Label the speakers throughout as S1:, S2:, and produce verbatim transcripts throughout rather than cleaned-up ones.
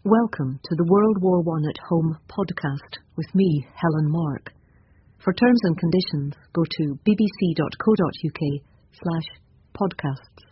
S1: Welcome to the World War One at Home podcast with me, Helen Mark. For terms and conditions, go to bbc.co.uk slash podcasts.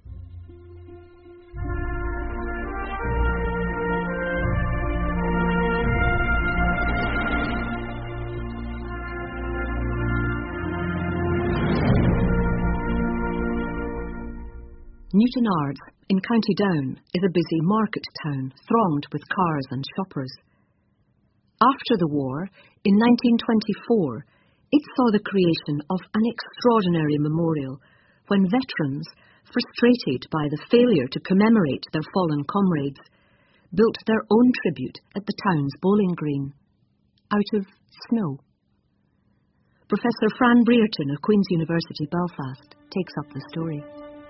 S1: Newton Ards, in County Down, is a busy market town thronged with cars and shoppers. After the war, in nineteen twenty-four, it saw the creation of an extraordinary memorial when veterans, frustrated by the failure to commemorate their fallen comrades, built their own tribute at the town's bowling green, out of snow. Professor Fran Brereton of Queen's University Belfast takes up the story.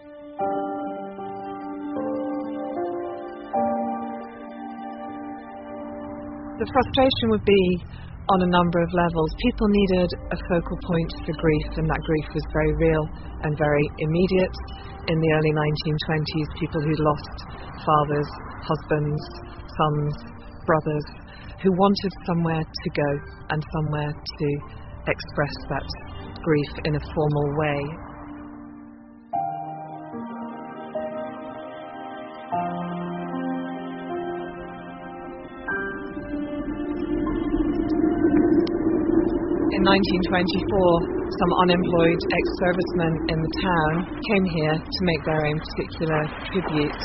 S2: The frustration would be on a number of levels. People needed a focal point for grief, and that grief was very real and very immediate. In the early nineteen twenties, people who'd lost fathers, husbands, sons, brothers, who wanted somewhere to go and somewhere to express that grief in a formal way. In nineteen twenty-four, some unemployed ex-servicemen in the town came here to make their own particular tribute.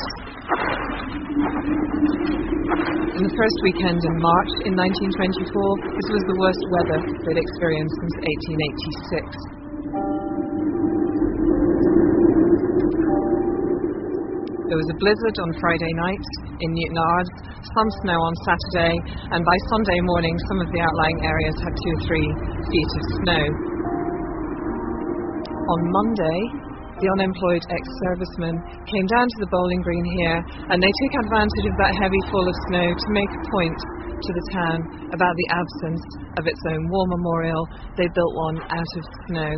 S2: In the first weekend in March in nineteen twenty-four, this was the worst weather they'd experienced since eighteen eighty-six. There was a blizzard on Friday night in Newton Ards, some snow on Saturday, and by Sunday morning some of the outlying areas had two or three feet of snow. On Monday, the unemployed ex-servicemen came down to the bowling green here, and they took advantage of that heavy fall of snow to make a point to the town about the absence of its own war memorial. They built one out of snow.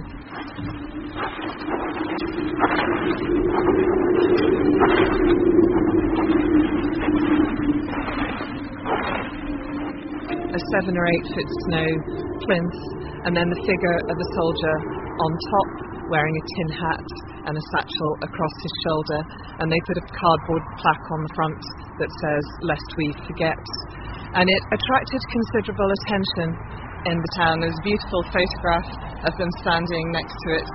S2: A seven or eight foot snow plinth, and then the figure of a soldier on top wearing a tin hat and a satchel across his shoulder, and they put a cardboard plaque on the front that says, "Lest we forget." And it attracted considerable attention in the town. There's a beautiful photograph of them standing next to it.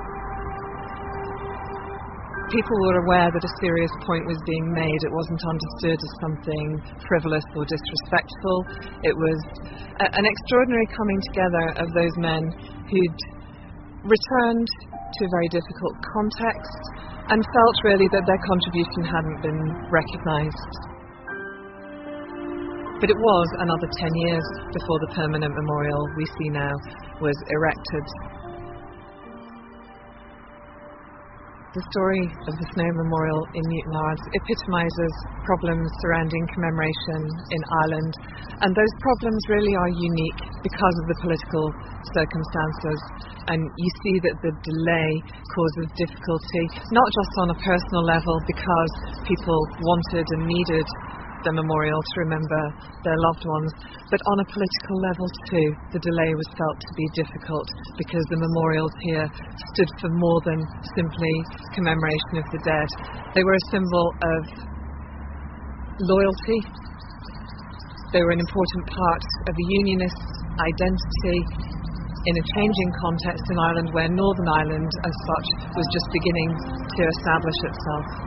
S2: People were aware that a serious point was being made. It wasn't understood as something frivolous or disrespectful. It was a, an extraordinary coming together of those men who'd returned to a very difficult context and felt really that their contribution hadn't been recognised. But it was another ten years before the permanent memorial we see now was erected. The story of the Snow Memorial in Newton Ards epitomises problems surrounding commemoration in Ireland, and those problems really are unique because of the political circumstances, and you see that the delay causes difficulty, not just on a personal level because people wanted and needed the memorial to remember their loved ones, but on a political level too. The delay was felt to be difficult because the memorials here stood for more than simply commemoration of the dead. They were a symbol of loyalty. They were an important part of the Unionist identity in a changing context in Ireland where Northern Ireland as such was just beginning to establish itself.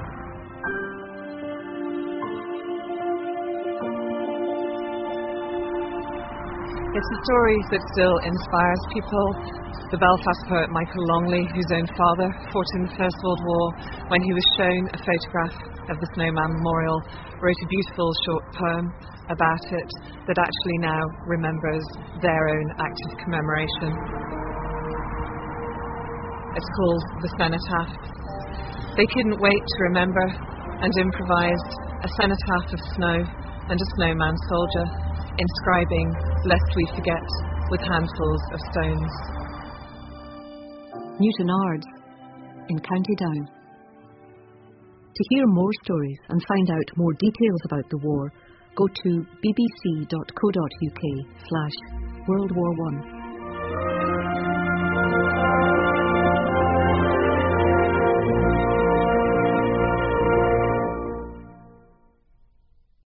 S2: It's a story that still inspires people. The Belfast poet Michael Longley, whose own father fought in the First World War, when he was shown a photograph of the Snowman Memorial, wrote a beautiful short poem about it that actually now remembers their own act of commemoration. It's called The Cenotaph. They couldn't wait to remember and improvised a cenotaph of snow and a snowman soldier, inscribing "Lest we forget" with handfuls of stones.
S1: Newton Ards, in County Down. To hear more stories and find out more details about the war, go to bbc.co.uk slash World War One.